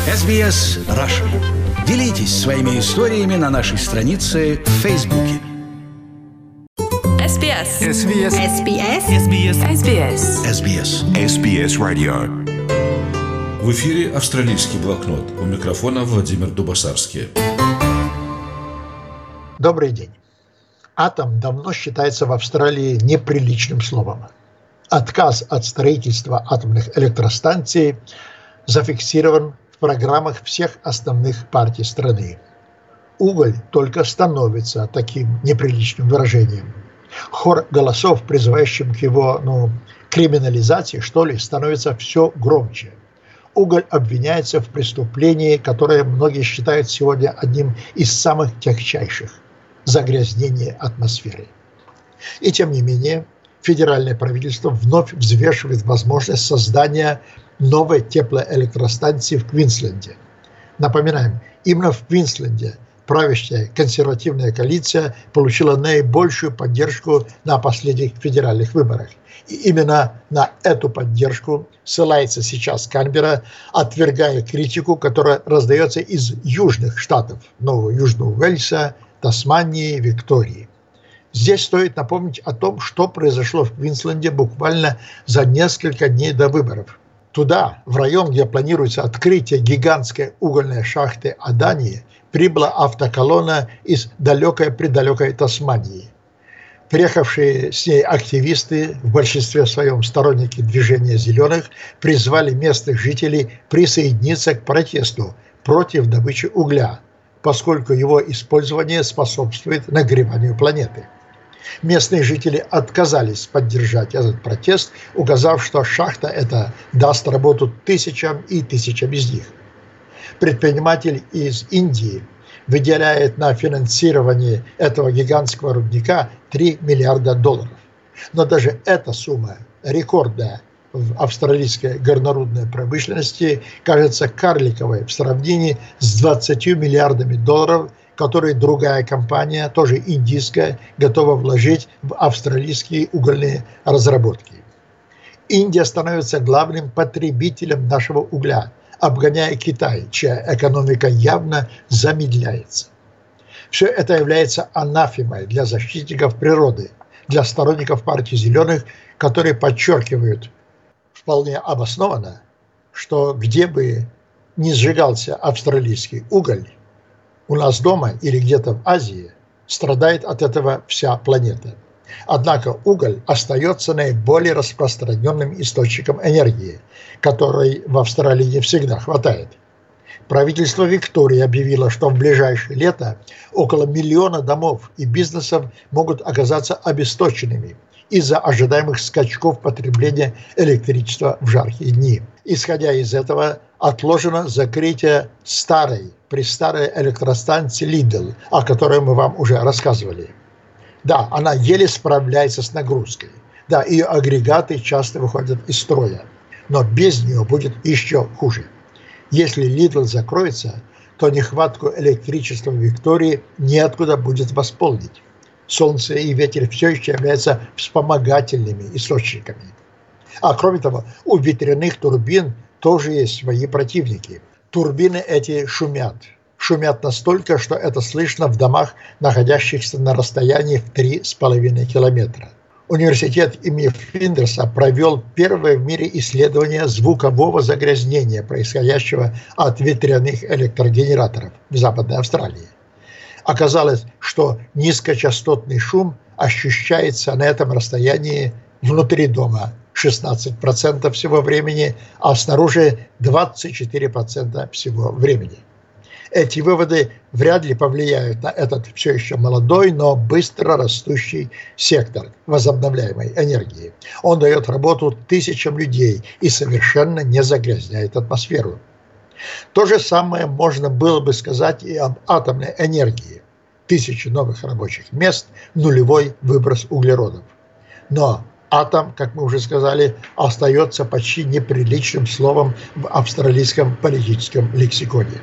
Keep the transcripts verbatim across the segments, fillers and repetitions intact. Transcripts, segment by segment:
эс би эс Russian. Делитесь своими историями на нашей странице в Фейсбуке. эс би эс. эс би эс. эс би эс. эс би эс. эс би эс. эс би эс. эс би эс Radio. В эфире «Австралийский блокнот». У микрофона Владимир Дубасарский. Добрый день. Атом давно считается в Австралии неприличным словом. Отказ от строительства атомных электростанций зафиксирован в программах всех основных партий страны. Уголь только становится таким неприличным выражением. Хор голосов, призывающим к его ну, криминализации, что ли, становится все громче. Уголь обвиняется в преступлении, которое многие считают сегодня одним из самых тягчайших – загрязнение атмосферы. И тем не менее, федеральное правительство вновь взвешивает возможность создания новой теплоэлектростанции в Квинсленде. Напоминаем, именно в Квинсленде правящая консервативная коалиция получила наибольшую поддержку на последних федеральных выборах. И именно на эту поддержку ссылается сейчас Канберра, отвергая критику, которая раздается из южных штатов Нового Южного Уэльса, Тасмании, Виктории. Здесь стоит напомнить о том, что произошло в Квинсленде буквально за несколько дней до выборов. Туда, в район, где планируется открытие гигантской угольной шахты Адани, прибыла автоколонна из далекой-предалекой Тасмании. Приехавшие с ней активисты, в большинстве своем сторонники движения «Зеленых», призвали местных жителей присоединиться к протесту против добычи угля, поскольку его использование способствует нагреванию планеты. Местные жители отказались поддержать этот протест, указав, что шахта эта даст работу тысячам и тысячам из них. Предприниматель из Индии выделяет на финансирование этого гигантского рудника три миллиарда долларов. Но даже эта сумма, рекордная в австралийской горнорудной промышленности, кажется карликовой в сравнении с двадцатью миллиардами долларов, которые другая компания, тоже индийская, готова вложить в австралийские угольные разработки. Индия становится главным потребителем нашего угля, обгоняя Китай, чья экономика явно замедляется. Все это является анафемой для защитников природы, для сторонников партии «Зеленых», которые подчеркивают вполне обоснованно, что где бы ни сжигался австралийский уголь, у нас дома или где-то в Азии страдает от этого вся планета. Однако уголь остается наиболее распространенным источником энергии, которой в Австралии не всегда хватает. Правительство Виктории объявило, что в ближайшее лето около миллиона домов и бизнесов могут оказаться обесточенными из-за ожидаемых скачков потребления электричества в жаркие дни. Исходя из этого, отложено закрытие старой, престарой электростанции Лидл, о которой мы вам уже рассказывали. Да, она еле справляется с нагрузкой. Да, ее агрегаты часто выходят из строя. Но без нее будет еще хуже. Если Лидл закроется, то нехватку электричества в Виктории неоткуда будет восполнить. Солнце и ветер все еще являются вспомогательными источниками. А кроме того, у ветряных турбин тоже есть свои противники. Турбины эти шумят. Шумят настолько, что это слышно в домах, находящихся на расстоянии в три с половиной километра. Университет имени Флиндерса провел первое в мире исследование звукового загрязнения, происходящего от ветряных электрогенераторов в Западной Австралии. Оказалось, что низкочастотный шум ощущается на этом расстоянии внутри дома шестнадцать процентов всего времени, а снаружи двадцать четыре процента всего времени. Эти выводы вряд ли повлияют на этот все еще молодой, но быстро растущий сектор возобновляемой энергии. Он дает работу тысячам людей и совершенно не загрязняет атмосферу. То же самое можно было бы сказать и об атомной энергии. Тысячи новых рабочих мест, нулевой выброс углеродов. Но атом, как мы уже сказали, остается почти неприличным словом в австралийском политическом лексиконе.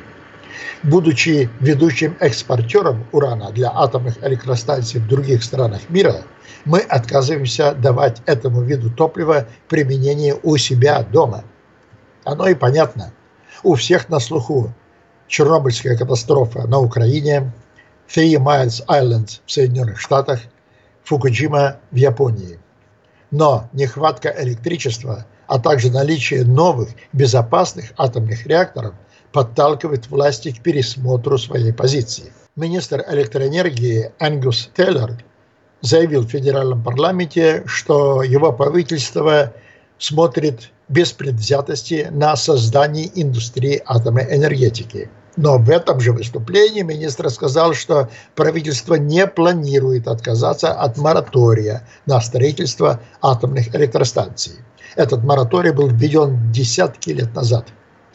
Будучи ведущим экспортером урана для атомных электростанций в других странах мира, мы отказываемся давать этому виду топлива применение у себя дома. Оно и понятно. У всех на слуху Чернобыльская катастрофа на Украине, Three Miles Island в Соединенных Штатах, Фукуджима в Японии. Но нехватка электричества, а также наличие новых безопасных атомных реакторов подталкивает власти к пересмотру своей позиции. Министр электроэнергии Ангус Тейлор заявил в федеральном парламенте, что его правительство смотрит без предвзятости на создание индустрии атомной энергетики. Но в этом же выступлении министр сказал, что правительство не планирует отказаться от моратория на строительство атомных электростанций. Этот мораторий был введен десятки лет назад.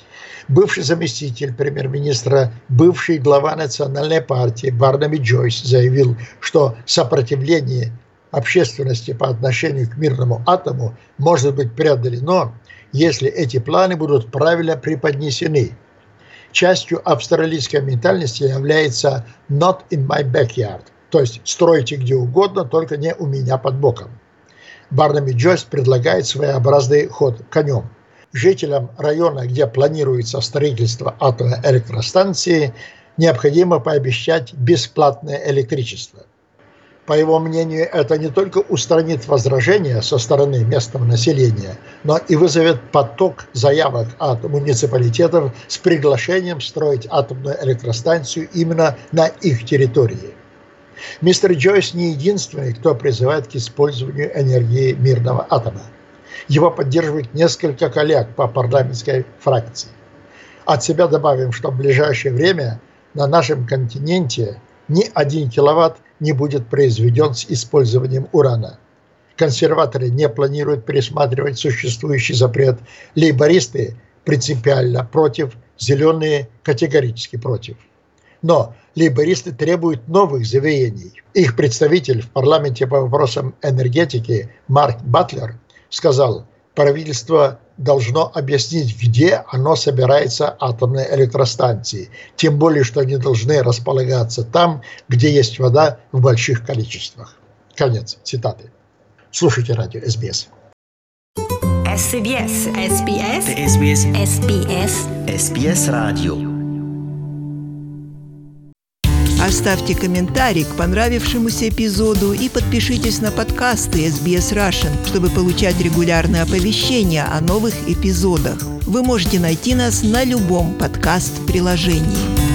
Бывший заместитель премьер-министра, бывший глава национальной партии Барнаби Джойс заявил, что сопротивление общественности по отношению к мирному атому может быть преодолено, если эти планы будут правильно преподнесены. Частью австралийской ментальности является «not in my backyard», то есть «стройте где угодно, только не у меня под боком». Барнаби Джойс предлагает своеобразный ход конем. Жителям района, где планируется строительство атомной электростанции, необходимо пообещать бесплатное электричество. По его мнению, это не только устранит возражения со стороны местного населения, но и вызовет поток заявок от муниципалитетов с приглашением строить атомную электростанцию именно на их территории. Мистер Джойс не единственный, кто призывает к использованию энергии мирного атома. Его поддерживает несколько коллег по парламентской фракции. От себя добавим, что в ближайшее время на нашем континенте ни один киловатт не будет произведен с использованием урана. Консерваторы не планируют пересматривать существующий запрет. Лейбористы принципиально против, зеленые категорически против. Но лейбористы требуют новых заверений. Их представитель в парламенте по вопросам энергетики Марк Батлер сказал, правительство должно объяснить, где оно собирается атомные электростанции. Тем более, что они должны располагаться там, где есть вода в больших количествах. Конец цитаты. Слушайте радио эс би эс. эс би эс. эс би эс. эс би эс. эс би эс. эс би эс радио. Оставьте комментарий к понравившемуся эпизоду и подпишитесь на подкасты эс би эс Russian, чтобы получать регулярные оповещения о новых эпизодах. Вы можете найти нас на любом подкаст-приложении.